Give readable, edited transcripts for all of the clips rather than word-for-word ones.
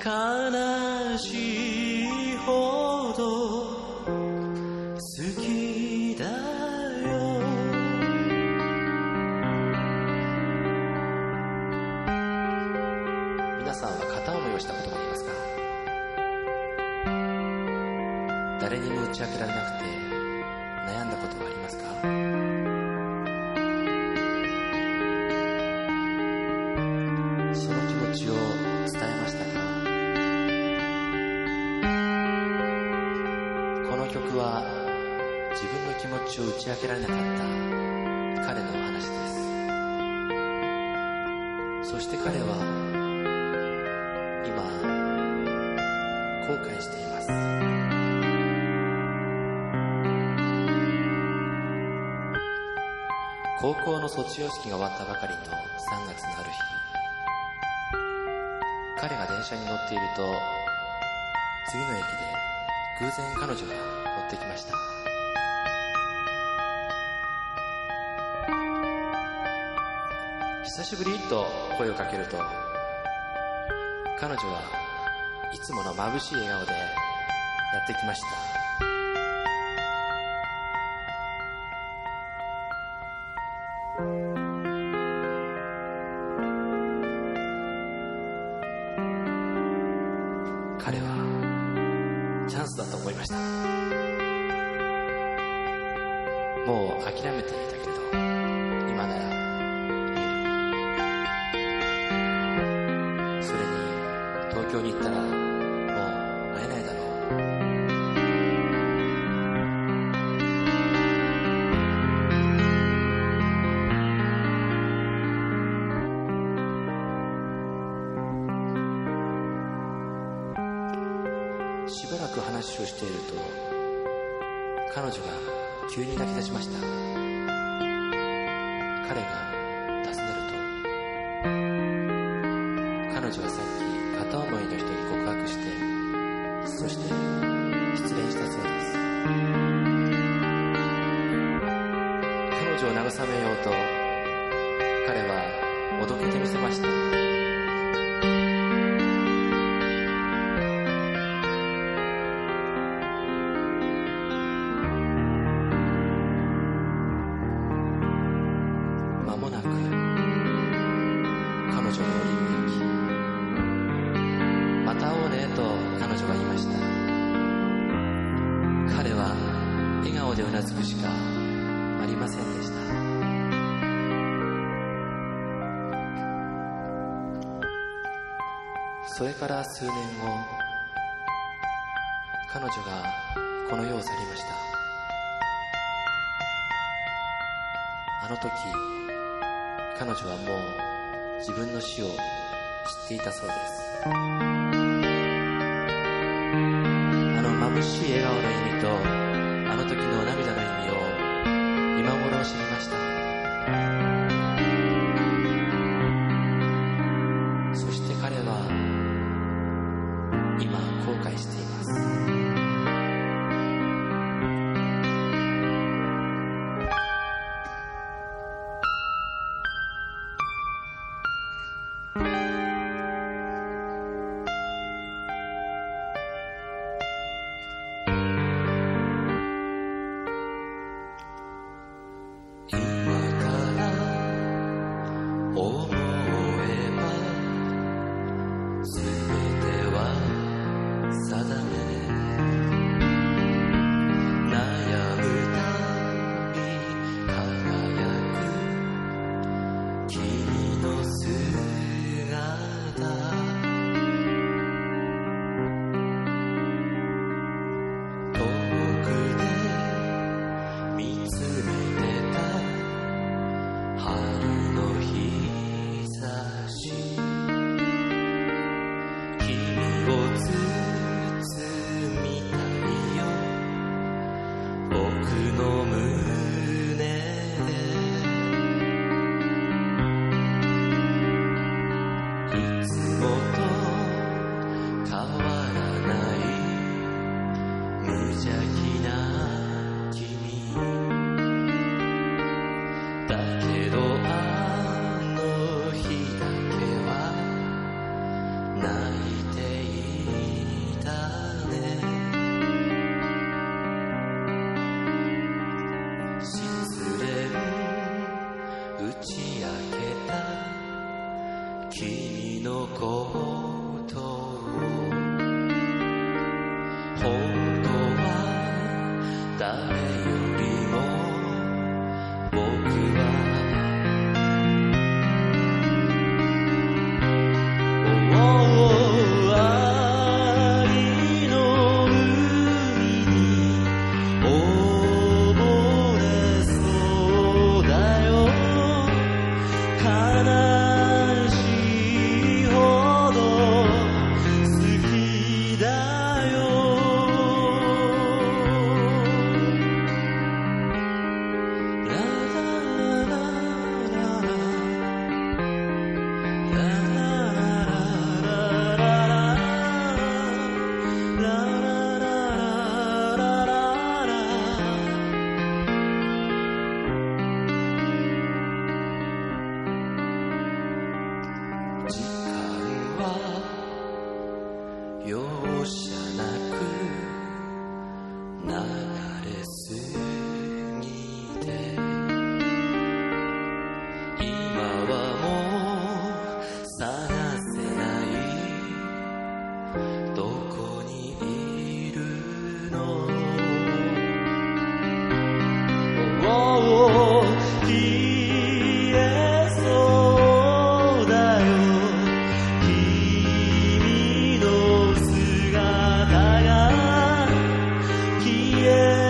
悲しいほど好きだよ。皆さんは片思いをしたことがありますか？誰にも打ち明けられなくて悩んだことはありますか？その気持ちを伝えましたか？この曲は自分の気持ちを打ち明けられなかった彼の話です。そして彼は今後悔しています。高校の卒業式が終わったばかりの3月のある日、彼が電車に乗っていると次の駅で偶然彼女が乗ってきました。久しぶりと声をかけると、彼女はいつもの眩しい笑顔でやってきました。彼はチャンスだと思いました。もう諦めていたけれど、今なら言える。それに東京に行ったらもう会えないだろう。しばらく話をしていると、彼女が急に泣き出しました。彼が尋ねると、彼女はさっき片思いの人に告白して、そして失恋したそうです。彼女を慰めようと彼はおどけてみせました。間もなく彼女の降りる駅、また会おうねと彼女は言いました。彼は笑顔でうなずくしかありませんでした。それから数年後、彼女がこの世を去りました。あの時、彼女はもう自分の死を知っていたそうです。あの眩しい笑顔の意味と、あの時の涙の意味を今頃知りました。そして彼は今後悔しています。定めことを本当は誰よりも僕は愛の海に溺れそうだよ悲しいほど好きだよラララララ時間は容赦なく流れすぎて今はもう探せないどこにいるの消えそうだよ君の姿が消え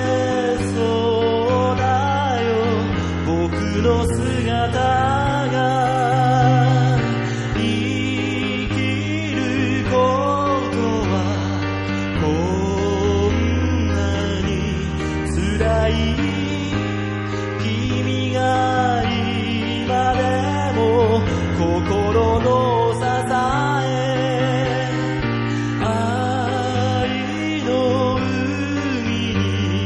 そうだよ僕の姿が生きることはこんなに辛い君が今でも心の支え愛の海に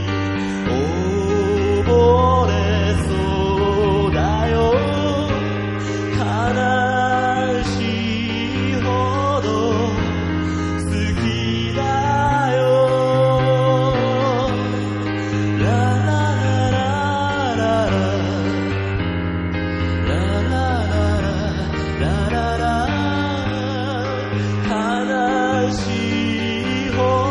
溺れそうだよ悲しいほど好きだよラララララ悲しいほど